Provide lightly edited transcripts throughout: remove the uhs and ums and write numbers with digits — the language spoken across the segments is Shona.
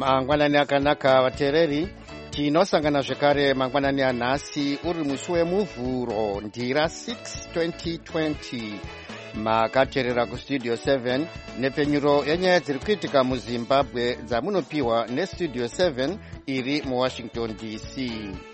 Mangwanani akanaka vateereri, tinosangana zvekare mangwanani anhasi uri musi wemuvhuro ndira 6 2020. Makateerera kustudio 7 nepfenyuro yenyaya dziri kuitika muzimbabwe dzamunopiwa nestudio 7 iri muwashington dc.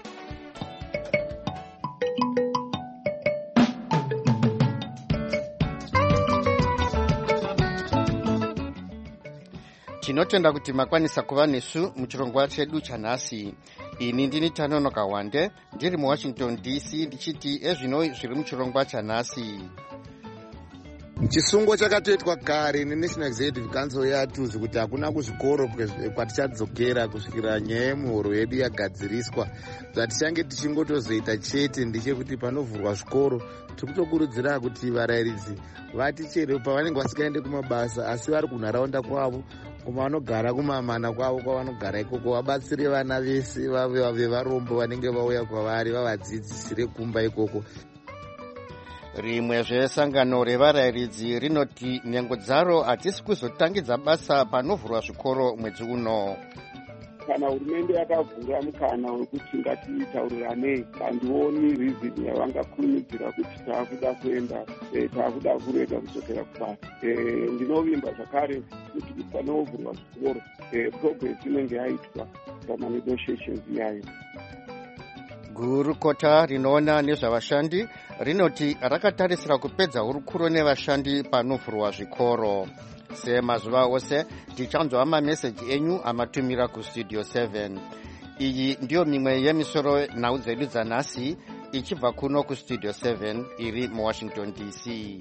Tinotenda kuti makwanisa kuva nesu muchirongwa chedu chanhasi. Ini ndini Tanonoka Wande ndiri muwashington dc ndichiti ezvino zviri muchirongwa chanhasi. Chisungo chakatoitwa kare neNational Executive Council yatuzi kuti hakuna kuzvikoro kwatichadzokera kusvikira nyaya yemuhoro yedu yagadziriswa. Zvatichange tichingotozoita chete ndechekuti panovhurwa zvikoro tikutokurudzira kuti varayiridzi vati chero pavanenge vasikaende kumabasa asi vari kunharaunda kwavo kuvanogara kumamana kwavo kwavanogara ikoko vabatsire vana vese vave varombo vanenge vauya kwavari vavadzidzisire kumba ikoko. Rimwe zvesangano revarayiridzi rinoti nhengo dzaro hatisi kuzotangidza basa panovhurwa zvikoro mwedzi uno. Kana hurumende yakavhura mukana wekuti ngatitaurirane, handioni reason yavangakurumidzira kuti taakuda kuenda taakuda kurega kudzokera kubasa. Ndinovimba zvakare kuti panovhurwa zvikoro progress inenge yaitwa pamanegotiations yayo. Gurukota rinoona nezvavashandi rinoti rakatarisira kupedza hurukuro nevashandi panovhurwa zvikoro. Semazuva ose tichanzwa mameseji enyu amatumira kustudio 7. Iyi ndiyo mimwe yemisoro nhau dzedu dzanhasi ichibva kuno kustudio 7 iri muwashington dc.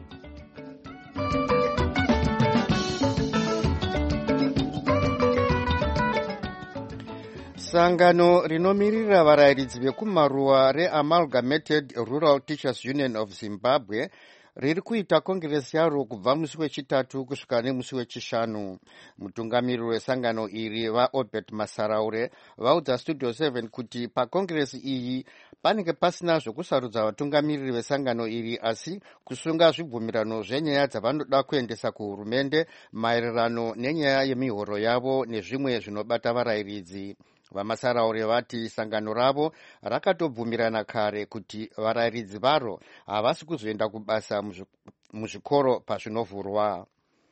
Sangano rinomirira varayiridzi vekumaruwa reAmalgamated Rural Teachers Union of Zimbabwe riri kuita kongiresi yaro kubva musi wechitatu kusvika nemusi wechishanu. Mutungamiriri wesangano iri vaObert Masaraure vaudza studio 7 kuti pakongiresi iyi panenge pasina zvokusarudza vatungamiriri vesangano iri asi kusunga zvibvumirano zvenyaya dzavanoda kuendesa kuhurumende maererano nenyaya yemihoro yavo nezvimwe zvinobata varayiridzi. Vamasaraure vati sangano ravo rakatobvumirana kare kuti varayiridzi varo havasi kuzoenda kubasa muzvikoro pazvinovhurwa.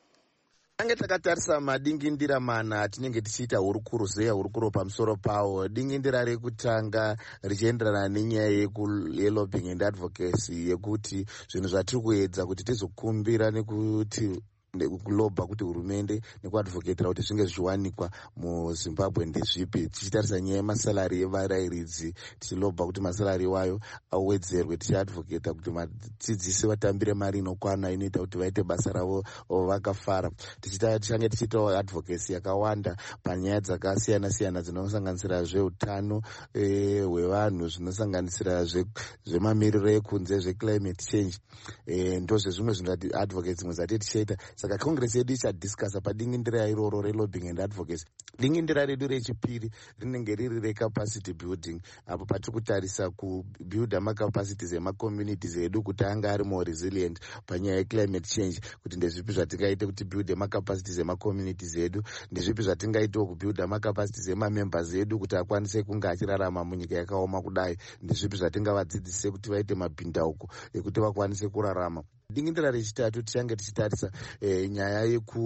Tange takatarisa madingindira mana atinenge tichiita hurukuro pamusoro pawo. Dingindira rekutanga richienderana nenyaya yelobbying and advocacy yekuti zvinhu zvatiri kuedza kuti tizokumbira nekuti kulobha kuti hurumende nekuadvocatera kuti zvinge zvichiwanikwa muzimbabwe ndezvipi. Tichitarisa nyaya yemasalari evarayiridzi tichilobha kuti masalari wayo awedzerwe, tichiadvocata kuti vadzidzisi vatambire mari inokwana inoita kuti vaite basa ravo vakafara. Tichange tichiitawo advocacy yakawanda panyaya dzakasiyana siyana dzinosanganisira zveutano hwevanhu, zvinosanganisira zvemamiriro ekunze, zveclimate change. Ndozvezvimwe zvinhu advocacy dzimwe dzati tichaita. Saka kongresi yedu ichadhiskasa padingindira iroro relobbying and advocacy. Dingindira redu rechipiri rinenge riri recapacity building, apo patiri kutarisa kubuilda macapacities emacommunities edu kuti anga ari more resilient panyaya yeclimate change, kuti ndezvipi zvatingaite kuti builde macapacities emacommunities edu, ndezvipi zvatingaitewo kubuilda macapacities emamembers edu kuti akwanise kunge achirarama munyika yakaoma kudai, ndezvipi zvatingavadzidzise kuti vaite mabhindauko ekuti vakwanise kurarama. Dingindira rechitatu tichange tichitarisa nyaya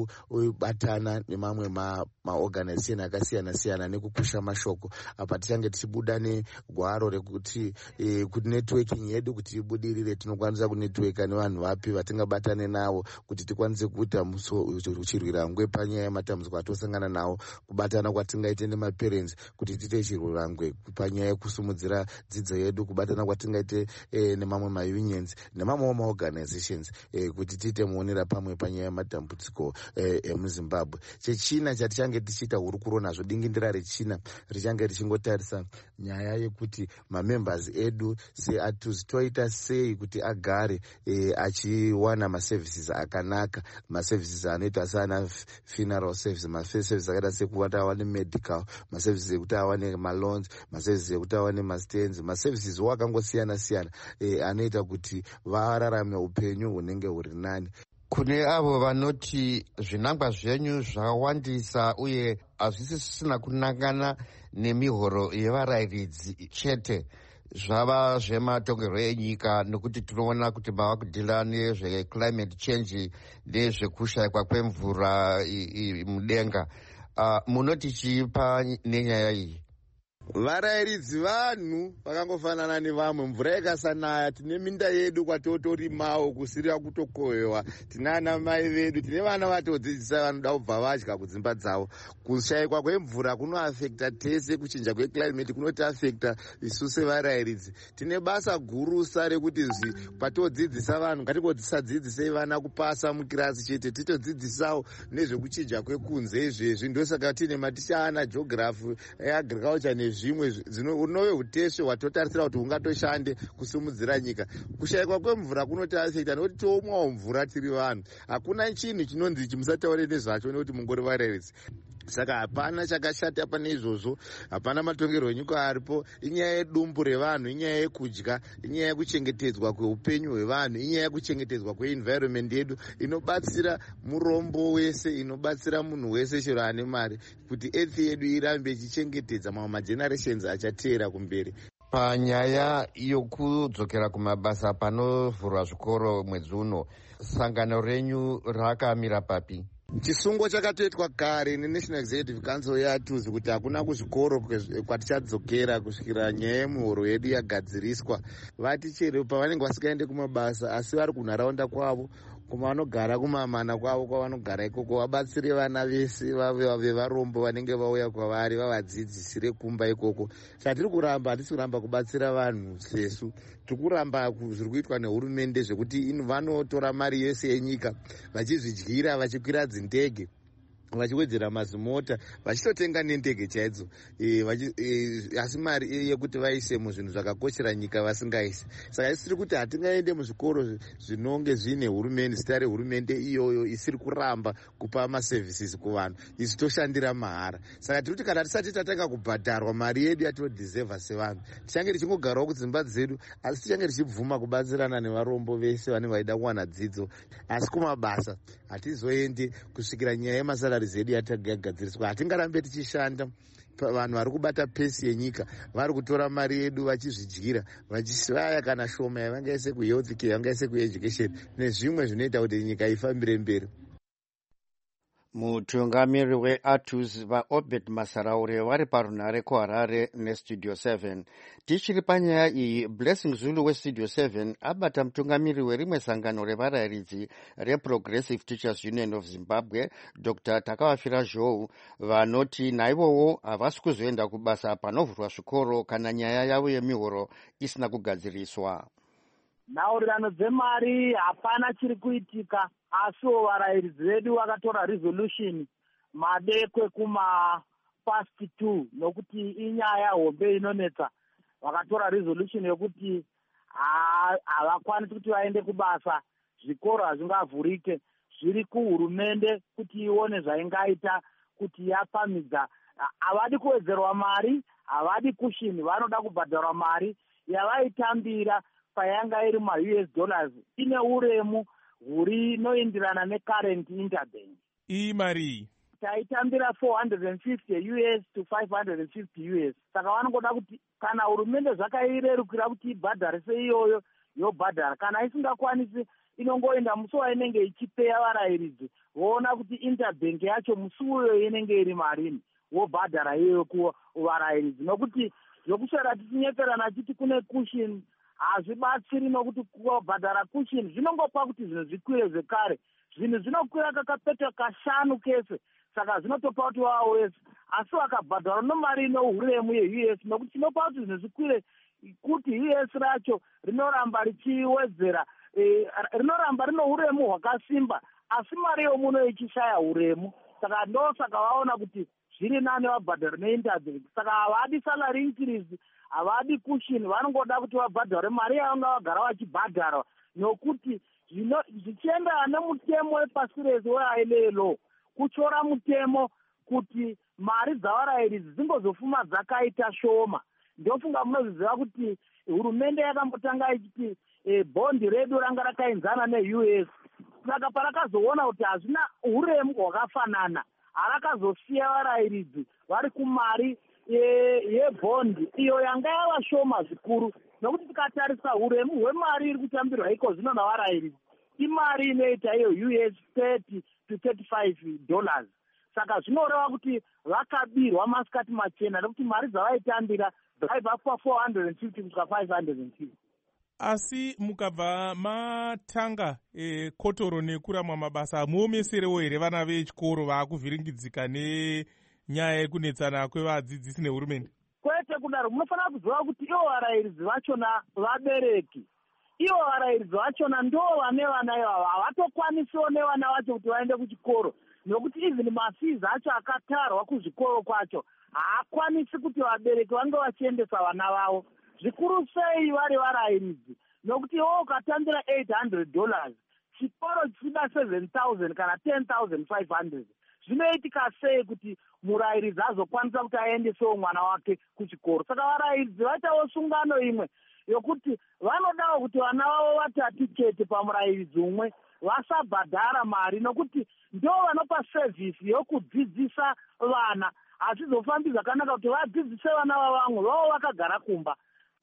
yekubatana nemamwe maorganization akasiyana siyana nekukusha mashoko. Apa tichange tichibuda negwaro rekuti networking yedu kuti ibudirire tinokwanisa kunetworka nevanhu vapi vatingabatane navo kuti tikwanise kuita chirwirangwe panyaya yematambudziko atosangana nawo, kubatana kwatingaite nemaparents kuti tiite chirwirangwe panyaya yekusumudzira dzidzo yedu, kubatana kwatingaite nemamwe maunions nemamwewo maorganization kuti tiite muonera pamwe panyaya yematambudziko emuzimbabwe. Chechina chatichange tichiita hurukuro nazvo, dingindira rechina richange richingotarisa nyaya yekuti mamembers edu toita sei kuti agare achiwana maservices akanaka, maservices anoita seana funeral service, maservices akaita sekuti awane medical, maservices ekuti awane maloans, maservices ekuti awane mastands, maservices wakangosiyana siyana anoita kuti vararame upenyu hunenge huri nani. Kune avo vanoti zvinangwa zvenyu zvawandisa uye hazvisisina kunangana nemihoro yevarayiridzi chete, zvava zvematongerwo enyika, nekuti tinoona kuti mava kudhila nezveclimate change nezvekushayikwa kwemvura mudenga. Munoti chiipa nenyaya iyi? Varayiridzi vanhu vakangofanana nevamwe. Mvura ikasanaya tine minda yedu kwatotorimawo kusirira kutokohwewa. Tine ana mai vedu, tine vana vatodzidzisa vanoda kubva vadya kudzimba dzavo. Kushayikwa kwemvura kunoafekta tese, kuchinja kweclimate kunotiafekta isu sevarayiridzi. Tine basa gurusa rekuti patodzidzisa vanhu ngatisadzidzisei vana kupasa mukirasi chete, titodzidzisawo nezvekuchinja kwekunze izvezvi. Ndosaka tine maticha ana geography, agriculture nezvimwe unove uteshe hwatotarisira kuti hungatoshande kusimudzira nyika. Kushayikwa kwemvura kunotiafekta nekuti toomwawo mvura tiri vanhu. Hakuna chinhu chinonzi chimusataure nezvacho nekuti mungori varayiridzi. Saka hapana chakashata pane izvozvo, hapana matongerwo enyika aripo. Inyaya yedumbu revanhu, inyaya yekudya, inyaya yekuchengetedzwa kweupenyu hwevanhu, inyaya yekuchengetedzwa kweenvironment yedu inobatsira murombo wese, inobatsira munhu wese chero ane mari, kuti earth yedu irambe ichichengetedza mamwe magenerations achateera kumberi. Panyaya yokudzokera kumabasa panovhurwa zvikoro mwedzi uno, sangano renyu rakamira papi? Chisungo chakatoitwa kare neNational Executive Council yeATUZ kuti hakuna kuzvikoro kwatichadzokera kusvikira nyaya yemuhoro yedu yagadziriswa. Vati chero pavanenge vasikaende kumabasa asi vari kunharaunda kwavo, kuvanogara kumamana kwavo kwavanogara ikoko, vabatsire vana vese vevarombo vanenge vauya kwavari, vavadzidzisire kumba ikoko. Chatiri kuramba, hatisi kuramba kubatsira vanhu sesu, tiri kuramba zviri kuitwa nehurumende zvekuti vanotora mari yese yenyika vachizvidyira, vachikwira dzindege, vachiwedzera mazimota, vachitotenga nendege chaidzo, asi mari yekuti vaise muzvinhu zvakakoshera nyika vasingaisi. Saka isi tiri kuti hatingaende muzvikoro zvinonge zvine hurumende, zita rehurumende iyoyo isiri kuramba kupa maservices kuvanhu, isi toshandira mahara. Saka tiri kuti kana tisati tatanga kubhadharwa mari yedu yatodhisevha sevanhu, tichange tichingogarawo kudzimba dzedu, asi tichange tichibvuma kubatsirana nevarombo vese vanenge vaida kuwana dzidzo. Asi kumabasa hatizoendi kusvikira nyaya yemasarari zedu yagadziriswa. Hatingarambe tichishanda vanhu vari kubata pesi yenyika, vari kutora mari yedu vachizvidyira, vachisvaya kana shoma yavangaise kuhealth care, vangaise kueducation nezvimwe zvinoita kuti nyika ifambire mberi. Mutungamiri weATUZ vaObed Masaraure vari parunhare kuHarare neStudio 7. Tichiri panyaya iyi, Blessing Zulu weStudio 7 abata mutungamiri werimwe sangano revarayiridzi reProgressive Teachers Union of Zimbabwe, Dr. Takavafira Zhou, vanoti naivowo havasi kuzoenda kubasa panovhurwa zvikoro kana nyaya yavo yemihoro isina kugadziriswa. Nhaurirano dzemari hapana chiri kuitika, asiwo varayiridzi vedu vakatora resolution madekwe past 2 nokuti inyaya hombe inonetsa. Vakatora resolution yokuti havakwanisi kuti vaende kubasa, zvikoro hazvingavhurike, zviri kuhurumende kuti ione zvaingaita kuti yapamidza. Havadi kuwedzerwa mari, havadi kushini, vanoda kubhadharwa mari yavaitambira payanga iri ma-US dollars ine uremu hurinoenderana necurrent interbank. Iyi mari taitambira 450 US to 550 US. Saka vanongoda kuti kana hurumende zvakairerukira kuti ibhadharise iyoyo yobhadhara, kana isingakwanisi inongoenda musi wainenge ichipeya varayiridzi, voona kuti interbank yacho musi uyo inenge iri marini, wobhadhara iyoyo kuvarayiridzi. Nokuti zvokuswera tichinyeperana chiti kune cushion hazvibatsiri, nokuti kubhadhara cushion zvinongopa kuti zvinhu zvikwire zvekare. Zvinhu zvinokwira kakapeta kashanu kese, saka zvinotopa kuti wavo wese. Asi vakabhadhara nomari inohuremu yeUS, nokuti chinopa kuti zvinhu zvikwire kuti US racho rinoramba richiwedzera, rinoramba rino huremu hwakasimba, asi mari yomuno ichishaya huremu. Saka ndosaka vaona kuti zviri nani vabhadhara neinterbank. Saka havadi salary increase, havadi cushion, vanongoda kuti vabhadhare mari yavanga vagara vachibhadhara, nokuti zvichiendana nemutemo wepasi rese weILO, kuchora mutemo kuti mari dzavarayiridzi dzingozofuma dzakaita shoma. Ndofunga munozviziva kuti hurumende yakambotanga ichiti bhondi redu ranga rakaenzana neUS saka parakazoona kuti hazvina uremu hwakafanana, harakazosiya varayiridzi vari kumari yebhondi iyo yanga yava shoma zvikuru, nokuti tikatarisa uremu hwemari iri kutambirwa iko zvino navarayiridzi imari inoita iyo US $30 to $35. Saka zvinoreva kuti vakabirwa masikati machena nekuti mari dzavaitambira dzaibva pa450 kusvika 550. Asi mukabva matanga kotoro nekuramwa mabasa, hamuomeserewo here vana vechikoro vaakuvhiringidzika nenyaya yekunetsana kwevadzidzisi nehurumende? Kwete kudaro, munofanira kuziva kuti ivo varayiridzi vachona vabereki. Ivo varayiridzi vachona ndo vane vana ivava, havatokwanisiwo nevana vacho kuti vaende kuchikoro, nokuti even mafees acho akatarwa kuzvikoro kwacho haakwanisi kuti vabereki vange vachiendesa vana vavo, zvikuru sei vari varayiridzi, nokuti iwo ukatambira $800 chikoro chichida 7,000 kana 10,500 zvinoitika sei kuti murayiridzi azokwanisa kuti aendesewo mwana wake kuchikoro? Saka varayiridzi vaitawo sungano imwe yokuti vanodawo kuti vana vavo vatatichete pamurayiridzi umwe, vasabhadhara mari, nokuti ndo vanopa sevhisi yokudzidzisa vana. Hazvizofambi zvakanaka kuti vadzidzise vana vavamwe vavo vakagara kumba.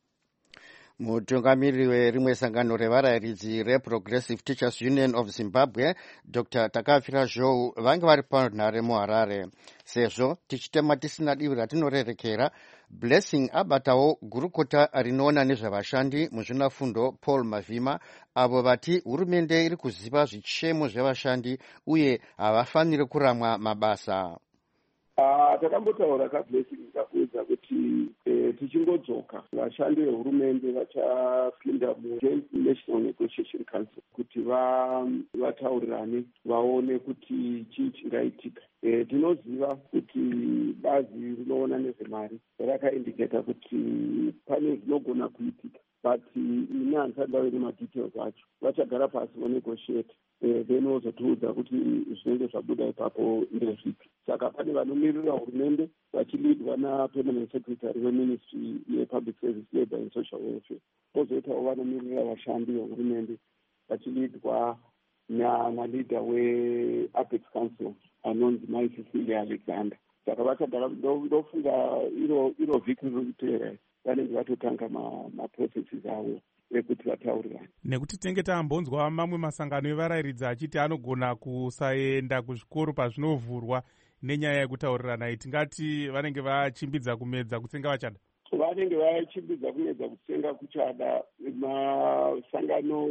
Mutungamiriri werimwe sangano revarayiridzi reProgressive Teachers Union of Zimbabwe, Dr. Takafira Zhou, vange vari panhare muHarare. Sezvo tichitema tisina divi ratinorerekera, Blessing abatawo gurukota rinoona nezvavashandi muzvinafundo Paul Mavhima, avo vati hurumende iri kuziva zvichemo zvevashandi uye havafaniri kuramwa mabasa. Takambotaura kaBlessing kakuudza kuti tichingodzoka vashandi vehurumende vachapinda muJoint National Negotiation Council kuti vataurirane vaone kuti chii chingaitika. Tinoziva kuti bazi rinoona nezvemari rakaindiketa kuti pane zvinogona kuitika, but ine handisati ndave nemadetails acho. Vachagara pasi vonegotiate then vozotiudza kuti zvinenge zvabuda ipapo ndezvipi. Saka pane vanomirira hurumende vachilidwa naPermanent Secretary weMinistry yePublic Service, Labour and Social Welfare. Pozoitawo vanomirira vashandi vehurumende vachilidwa naleader weApex Council anonzi Maisicilia Alexander. Saka vachagara, ndofunga iro vhiki riri kuteera vanenge vatotanga maprocesses avo ekuti vataurirane. Nekuti tinenge tambonzwa mamwe masangano evarayiridzi achiti anogona kusaenda kuzvikoro pazvinovhurwa nenyaya yekutaurirana. Tingati vanenge vachimbidza kumedza kutsenga vachada? Vanenge vachimbidza kumedza kutsenga kuchada. Masangano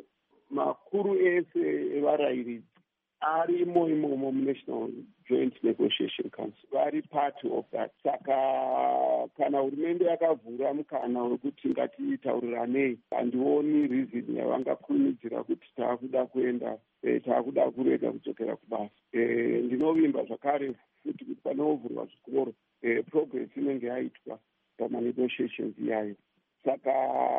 makuru ese evarayiridzi arimo imomo muNational Joint Negotiation Council, vari part of that. Saka kana hurumende yakavhura mukana wekuti ngatitaurirane, handioni reason yavangakurumidzira kuti taakuda kuenda, taakuda kurega kudzokera kubasa. Ndinovimba zvakare futi kuti panovhurwa zvikoro progress inenge yaitwa pamanegotiations iyayo. Saka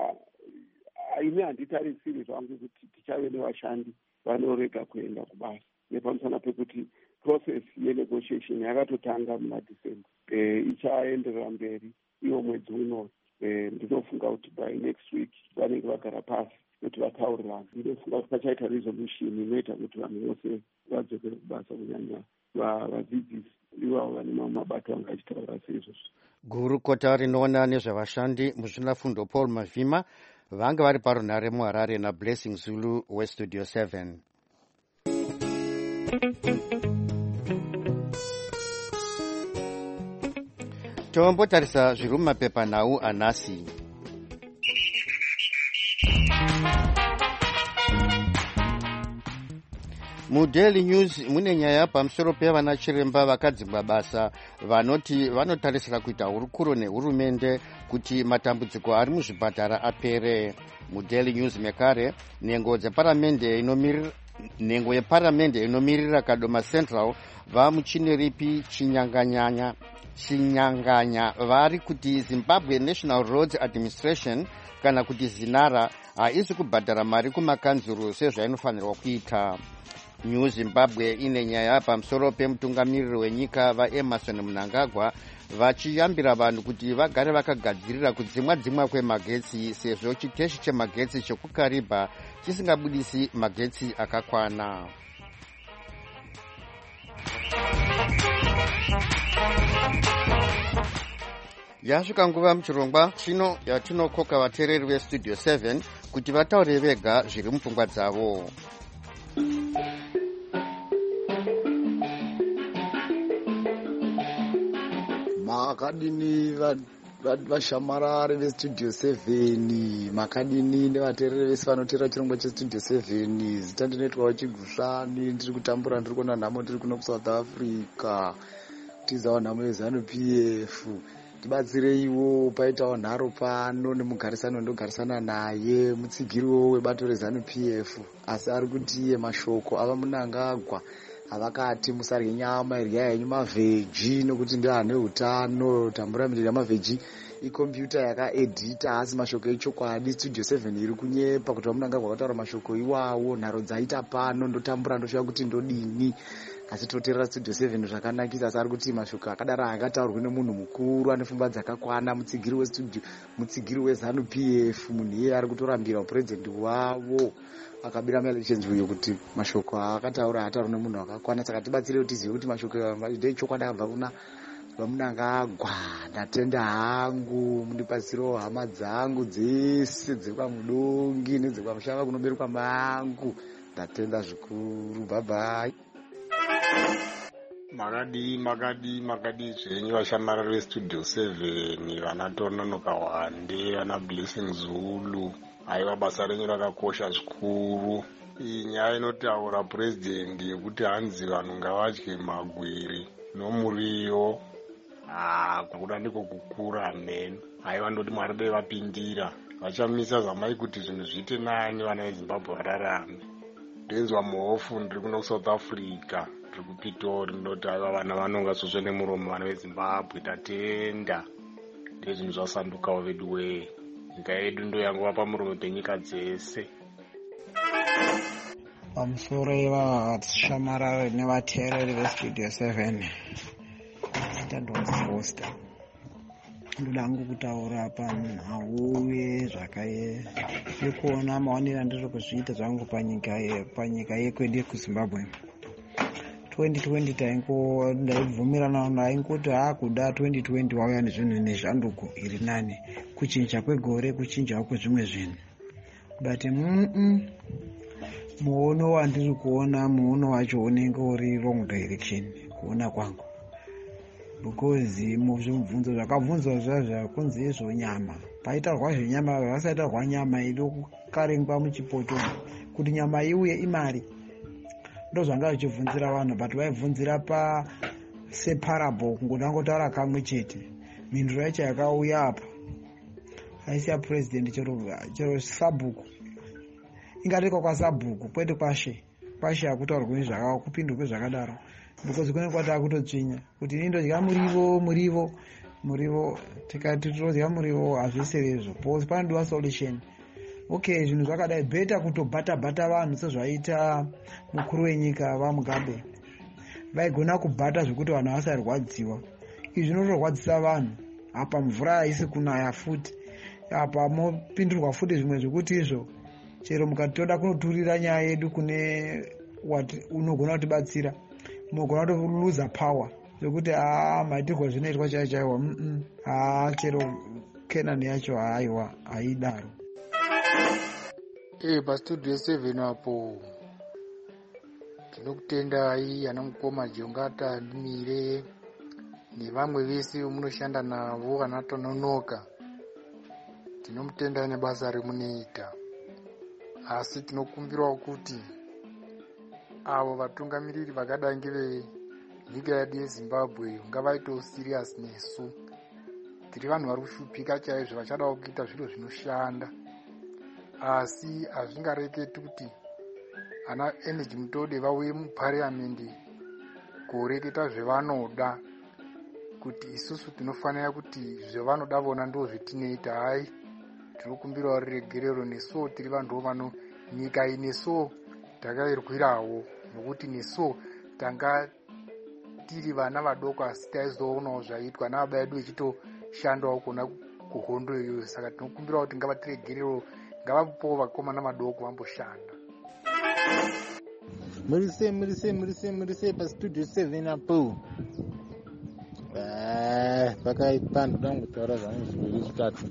ine handitarisiri zvangu kuti tichave nevashandi vanorega kuenda kubasa, nepamusana pekuti process yenegotiation yakatotanga munaDecember, ichaenderera mberi iwo mwedzi uno. Ndinofunga kuti by next week vanenge vagara pasi kuti vataurirane. Ndinofunga kuti pachaita resolution inoita kuti vanhu vose vadzokere kubasa, kunyanya vadzidzisi ivavo vane mabato anga achitaura seizvozvo. Gurukota rinoona nezvavashandi muzvinafundo Paul Mavhima vanga vari parunhare muHarare naBlessing Zulu weStudio 7. Tombotarisa zviri mumapepanhau anhasi. MuDaily News mune nyaya pamusoro pevana chiremba vakadzingwa basa vanoti vanotarisira kuita hurukuro nehurumende kuti matambudziko ari muzvipatara apere. MuDaily News mekare nhengo yeparamende inomirira Kadoma Central vamuchineripi chinyanganya vari kuti Zimbabwe National Roads Administration kana kuti ZINARA haisi kubhadhara mari kumakanzuru sezvainofanirwa kuita. New Zimbabwe ine nyaya pamusoro pemutungamiriri wenyika vaEmerson Mnangagwa vachiyambira vanhu kuti vagare vakagadzirira kudzimwa kwemagetsi sezvo chiteshi chemagetsi chekukariba chisingabudisi magetsi akakwana. Yasvika nguva muchirongwa chino yatinokoka vateereri vestudio 7 kuti vataure vega zviri mupfungwa dzavo. Makadini vashamarari vestudio 7, makadini nevateereri vese vanoteera chirongwa chestudio 7. Zita ndinoitwawo Chigushani, ndiri kutambura, ndiri kuona nhamo ndiri kuno kuSouth Africa. Tizawo nhamo yeZanu PF. Tibatsireiwo, paitawo nharo pano nemugarisano ndogarisana naye mutsigiriwo webato reZanu PF, asi ari kuti iye mashoko ava Mnangagwa avakati musarye nyama, iryai henyu mavheji nokuti ndio ane utano. Tambura miriri yamavheji ikombiyuta yakaedhita, asi mashoko echokwadi. Studio 7 iri kunyepa kuti Mnangagwa akataura mashoko iwawo, nharo dzaita pano, ndotambura ndosvika kuti ndodini. Asi toteerera Studio 7 zvakanakisa, asi ari kuti mashoko akadaro akataurwa nemunhu mukuru ane pfungwa dzakakwana, mutsigiri weZanu PF, munhu iye ari kutorambira purezidenti wavo akabira maelections uyo kuti mashoko akataura ataurwa nemunhu wakakwana. Saka tibatsirei kuti tizive kuti mashoko ndechokwadi abva kuna Mnangagwa. Ndatenda hangu, mundibatsirewo hama dzangu dzese dzekwamudongi nedzekwamushava kunoberekwa mangu. Ndatenda zvikuru. Bye bye. Makadi zvenyu vashamarari vestudio 7, vana Tononoka Wande, vana Blessing Zulu. Aiwa, basa renyu rakakosha zvikuru. Iyi nyaya inotaura purezidenti yekuti hanzi vanhu ngavadye magwiri nomuriwo. Kuda ndiko kukura men. Aiwa, ndoti Mwari dai vapindira, vachamisa zamai kuti zvinhu zviite nani, vana veZimbabwe vararame. Ndenzwa muhofu, ndiri kuno kuSouth Africa, ndiri kuPitori, ndoti aiwa vana vanonga sosve nemuromo, vana veZimbabwe tatenda. Ndezvinhu zvasandukawo vedu wee. Nyika yedu ndo yangova pamuromo penyika dzese. Pamusoro yevashamarari nevateereri vestudio 7, Standard Foster, ndoda hangu kutaura panhau yekuona maonero andiri kuzviita zvangu panyika yekwedu yekuZimbabwe. 2020 ndaibvumirana naingoti kuda 2020 wauya nezvinhu nezvanduko iri nani, kuchinja kwegore, kuchinjawo kwezvimwe zvinhu. But muono wandiri kuona, muono wacho unenge uri wrong direction kuona kwangu, because muzvibvunzo zvakabvunzwa zvakunzi izvonyama, paitarwa zvenyama, vasaitarwa nyama iri kukarengwa muchipoto kuti nyama iuye imari. Ndo zvanga zvichibvunzira vanhu, but vaibvunzira paseparable, kungoda ngotaura kamwe chete. Mhinduro yacho yakauya apa aisiya purezidenti chero sabhuku, ingatiko kwasabhuku kwete kwashe hakutaurwe kupindurwe zvakadaro, because kune kwata kutotsvinya kuti ini ndodya murivo tikati todya murivo hazviserezvo, because panodiwa solution. Okay, zvinhu zvakadai beta kutobhata vanhu sezvaita mukuru wenyika vaMugabe. Vaigona kubhata zvekuti vanhu vasarwadziwa. Izvi zvinotorwadzisa vanhu. Apa mvura haisi kunaya futi. Apa mopindurwa futi zvimwe zvekuti izvo chero mukatoda kunoturira nyaya yedu kune unogona kutibatsira, munogona kutoluza power zvekuti maitirwa zvinoitwa chaiwo. Chero Kenani yacho haiwa haidaro. Pastudio 7 apo tinokutendai ana mukoma Jongata Adumire nevamwe vese munoshanda navo, vana Tononoka. Tinomutendai nebasa remunoita, asi tinokumbirawo kuti avo vatungamiriri vakadai ngevenyika yedu yeZimbabwe ngavaitewo serious nesu. Tiri vanhu vari kushupika chaizvo, vachadawo kuita zviro zvinoshanda, asi hazvingareketi kuti ana Energy Mutode vauye muparliamendi kureketa zvevanoda, kuti isusu tinofanira kuti zvevanoda vona ndo zvetinoita. Hai, tinokumbirawo riregerero, nesuwo tiri vanhu vano nyika iyi, nesuwo takairwirawo. nokuti nesuwo tanga tiri vana vadoko asi taizoonawo zvaitwa nababa edu vechitoshandawo kuna kuhondo iyoyo. Saka tinokumbira kuti ngavatiregerewo, ngavapowo vakomana vadoko vamboshanda. murise pastudio 7 apo pakaipa ndoda kutaura zvangu zviviri zvitatu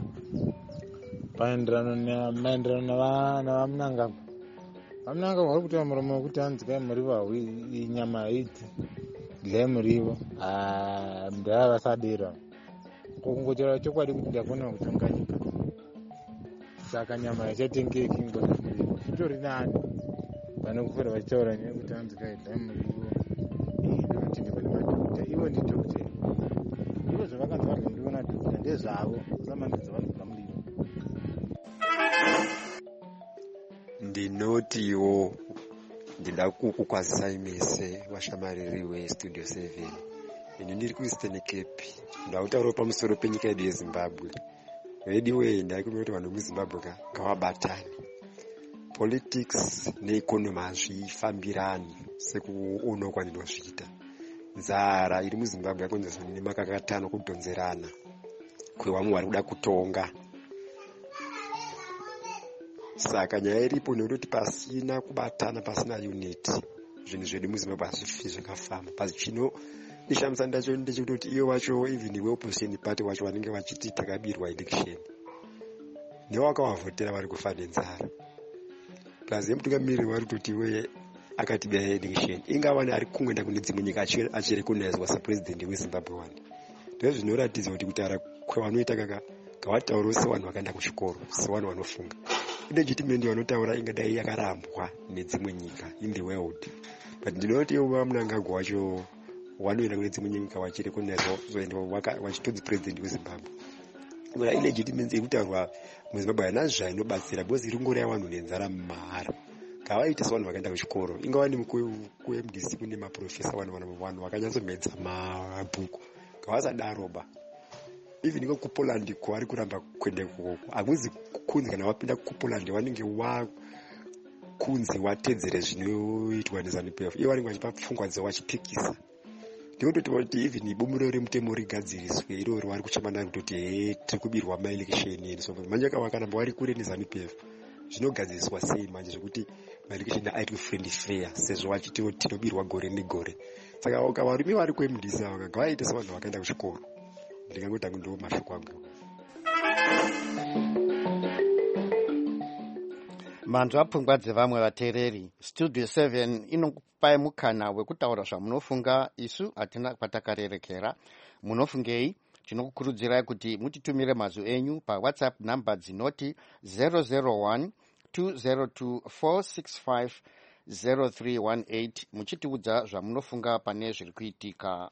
maenderano navamunanga vari kutaura muromo wekuti hanzi kai murivo haui nyama idzi dlai murivo ndavavasadira kungotaura chokwadi kuti ndakona kutonga nyika, saka nyama yachatengeki ngona murivo zvitori nani pane kufura vachitaura nyaya yekuti hanzi kai dlai murivo ndinotendekwa nemadhokota. Ivo ndidhokota, ivo zvavakanzi vadla murivo nadhokota ndezvavo, usamandidza vanhu kubva murivo. Ndinotiwo ndida kukwazisai mese vashamariri westudio 7. Ini ndiri kuEastern Cape, ndakutaurawo pamusoro penyika yedu yeZimbabwe. Anyway, ndaikumbira kuti vanhu muZimbabwe ngavabatane. Politics neeconomy hazvifambirani sekuona kwandinozviita. Nzara iri muZimbabwe yakonzerwa nemakakatano kudhonzerana kwevamwe vari kuda kutonga. Saka nyaya iripo nekuti pasina kubatana, pasina unity, zvinhu zvedu muZimbabwe hazvifi zvakafamba. Basi chinondishamisa ndacho ndechekuti iyo vacho even weopposition party vacho vanenge vachiti takabirwa election nevakavavhotera vari kufa nenzara. Plus yemutungamiriri vari kutoti we akatibira election ingava ari kungoenda kune dzimwe nyika achirekognizwa sapresident weZimbabwe one. Ndizvo zvinoratidza kuti kutaura kwavanoita kaka ngavataurawo sevanhu vakaenda kuchikoro, sevanhu vanofunga. Legitimate vanotaura ingadai yakarambwa nedzimwe nyika in the world, but ndinoti vamunangagwa wacho wanoenda kune dzimwe nyika vachirekognizwa zoenda vachitodzi president weZimbabwe. Ura illegitimate yekutaurwa muZimbabwe haina zvainobatsira because iringori yavanhu nenzara mumahara. Ngavaite sevanhu vakaenda kuchikoro, ingava nemukuMDC kune maprofesa vanhu vakanyatsomedza mabhuku, ngavasadaroba. Even iko kuPoland kwavari kuramba kuenda ikoko, hakuzi kunzi kana wapinda kuPoland vanenge kunzi watedzere zvinoitwa neZANU-PF. Ivo vanenge vachipa pfungwa dzavo vachipikisa. Ndinototi kuti even bumuro remutemo rigadziriswe iroro vari kuchemana kutoti tiri kubirwa maelection. So manje vakaramba vari kure neZANU-PF zvinogadziriswa sei manje zvekuti maelection aitwe friendly fair sezvo vachiti tinobirwa gore negore. Saka varume vari kuMDC ngavaite sevanhu vakaenda kuchikoro. Ndingangoti ndo mashoko angu. Manzwa apfungwa dzevamwe vateereri. Studio 7 inokupai mukana wekutaura zvamunofunga, isu hatina kwatakarerekera. Munofungei? Tinokukurudzirai kuti mutitumire mazwi enyu paWhatsApp namba dzinoti 001 202 465 0318 muchitiudza zvamunofunga pane zviri kuitika.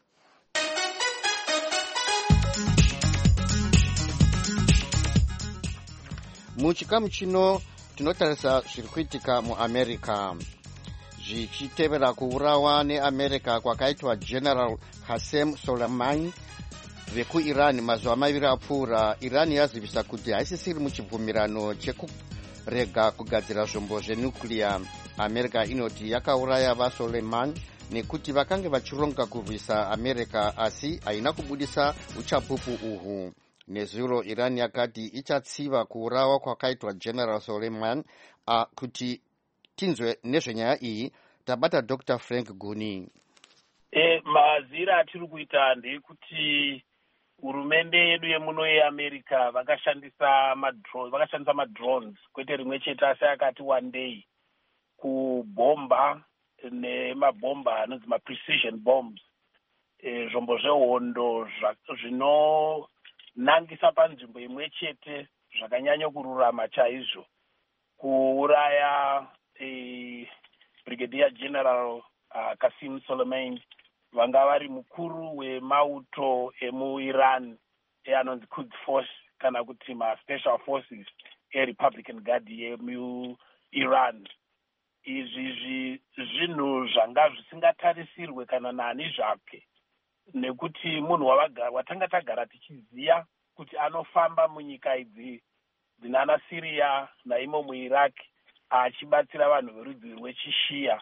Muchikamu chino tinotarisa zviri kuitika muAmerica, zvichitevera kuurawa neAmerica kwakaitwa General Qasem Soleimani vekuIran mazuva maviri apfuura. Iran yazivisa kuti haisisiri muchibvumirano chekurega kugadzira zvombo zvenuclear. America inoti yakauraya vaSoleimani nekuti vakange vachironga kurwisa America asi haina kubudisa uchapupu uhu. Nezuro Iran yakati ichatsiva kuurawa kwakaitwa General Soleimani. Kuti tinzwe nezvenyaya iyi tabata Dr. Frank Guni. Mazira atiri kuita ndekuti hurumende yedu yemuno yeAmerica vakashandisa madrones kwete rimwe chete asi akati one day kubomba nemabomba anonzi precision bombs, zvombo zvehondo zvinonangisa panzvimbo imwe chete zvakanyanya kururama chaizvo kuuraya Brigadier General Qasem Soleimani, vanga vari mukuru wemauto emuIran anonzi Quds Force kana kuti special forces Republican Guard yemuIran. Izvi zvinhu zvanga zvisingatarisirwe kana nani zvake, nekuti munhu watanga tagara tichiziva kuti anofamba munyika idzi dzinana Syria naimo muIraq achibatsira vanhu verudzi rwechishia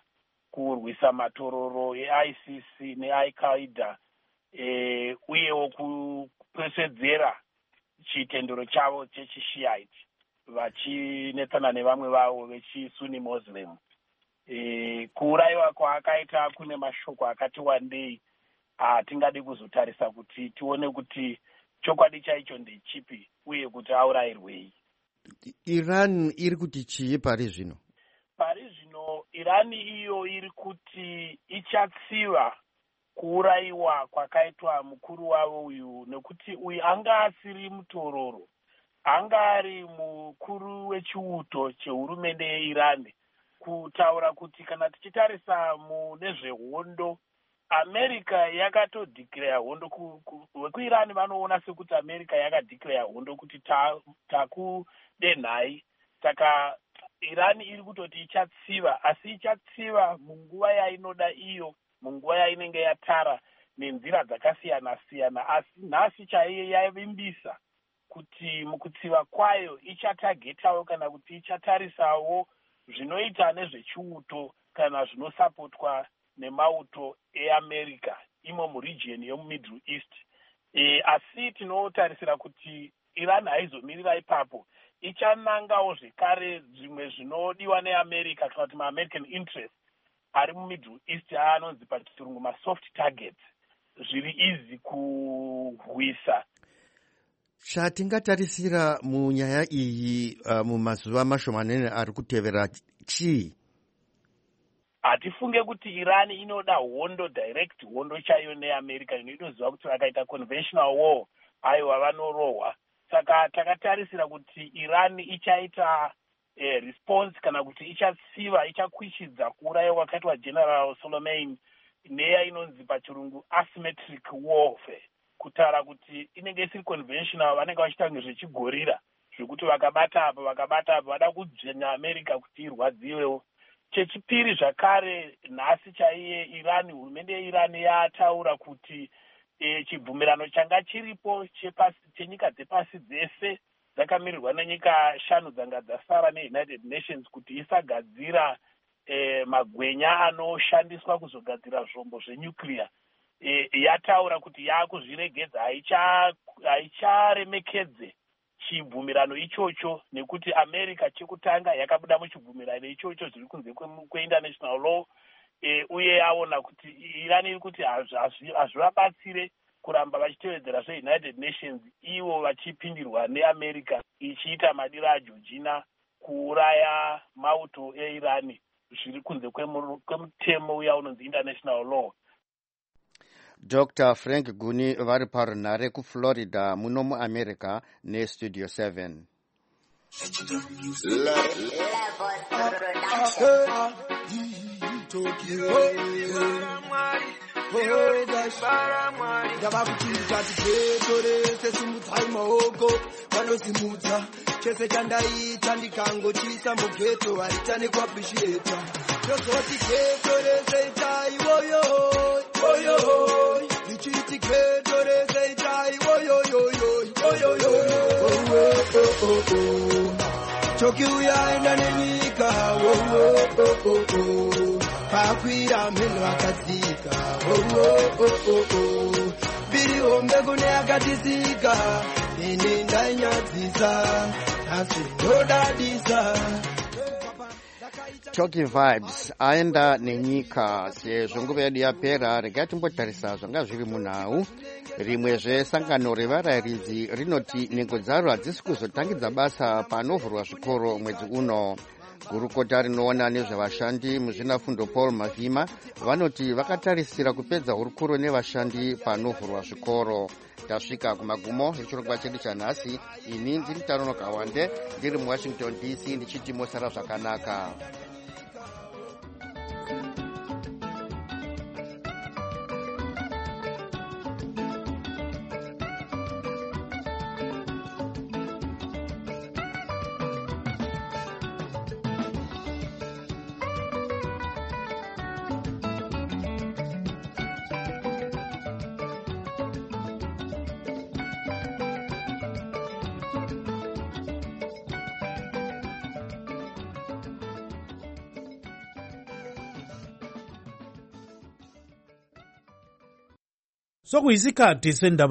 kurwisa matororo eICC neAl-Qaeda, uyewo kupesedzera chitendero chavo chechishiite vachinetsana nevamwe vavo vechisuni Muslim. Kuurayiwa kwaakaita kune mashoko akati wandei atingadi kuzotarisa kuti tione kuti chokwadi chaicho ndechipi uye kuti aurayirwei. Iran iri kuti chii pari zvino? Pari zvino Iran iyo iri kuti ichatsiva kuurayiwa kwakaitwa mukuru wavo uyu, nekuti uyu anga asiri mutororo, anga ari mukuru wechiuto chehurumende yeIran, kutaura kuti kana tichitarisa mune zvehondo, America yakatodhikireya hondo. VekuIran vanoona sekuti America yakadhikireya hondo kuti takudenhai. Saka Iran iri kutoti ichatsiva, asi ichatsiva munguva yainoda iyo, munguva yainenge yatara nenzira dzakasiyana-siyana. Asi nhasi chaiye yavimbisa kuti mukutsiva kwayo ichatagetawo kana kuti ichatarisawo zvinoita nezvechiuto kana zvinosapotwa nemauto eAmerica imo muregion yemuMiddle East. Asi tinotarisira kuti Iran haizomirira ipapo, ichanangawo zvekare zvimwe zvinodiwa neAmerica kana kuti maAmerican interest ari muMiddle East anonzi pachirungu masoft targets, zviri easy kurwisa. Chatingatarisira munyaya iyi mumazuva mashomanene ari kutevera chii? Hatifunge kuti Iran inoda hondo direct, hondo chaiyo neAmerica inoziva kuti vakaita conventional war aiwa vanorohwa. Saka takatarisira kuti Iran ichaita response kana kuti ichatsiva, ichakwichidza kuurayiwa kwakaitwa General Soleimani neya inonzi pachirungu asymmetric warfare, kutaura kuti inenge isiri conventional, vanenge vachiita ngezvechigorira zvekuti vakabata apa vada kudzvenya America kuti irwadziwewo. Chechipiri zvakare, nhasi chaiye Iran, hurumende yeIran yataura kuti chibvumirano changa chiripo chenyika dzepasi dzese dzakamirirwa nenyika 5 dzanga dzasara neUnited Nations kuti isagadzira magwenya anoshandiswa kuzogadzira zvombo zvenuclear. Yataura kuti yakuzviregedza, haicharemekedze chibvumirano ichocho, nekuti America chekutanga yakabuda muchibvumirano ichocho zviri kunze kweinternational law. Uye yaona kuti Iran iri kuti hazvivabatsire kuramba vachitevedzera zveUnited Nations, ivo vachipindirwa neAmerica ichiita madira aJojina kuuraya mauto eIran zviri kunze kwemutemo uya unonzi international law. Dr. Frank Guni vari parunhare kuFlorida muno muAmerica neStudio 7. ndavakuchita tiketorese simudzai maoko vanosimudza chese chandaita ndikangochisa mugeto vaita nekuappreciata tozoti ketorese itai woyo woyo ndichiti ketorese itai woyo woyo chokiuyaenda nenyika pakwira mheno akadzika biri hombe kune akatisika ine ndainyadzisa asi ndodadisa. Choki Vibes aenda nenyika. Sezvo nguva yedu yapera, regai timbotarisa zvanga zviri munhau. Rimwezve sangano revarayiridzi rinoti nhengo dzaro hadzisi kuzotangidza basa panovhurwa zvikoro mwedzi uno. Gurukota rinoona nezvevashandi muzvinafundo Paul Mavhima vanoti vakatarisira kupedza hurukuro nevashandi panovhurwa zvikoro. Tasvika kumagumo echirongwa chedu chanhasi. Ini ndiri Tarono Kawande ndiri muWashington DC ndichiti mosara zvakanaka. sokuyisikhathi sendaba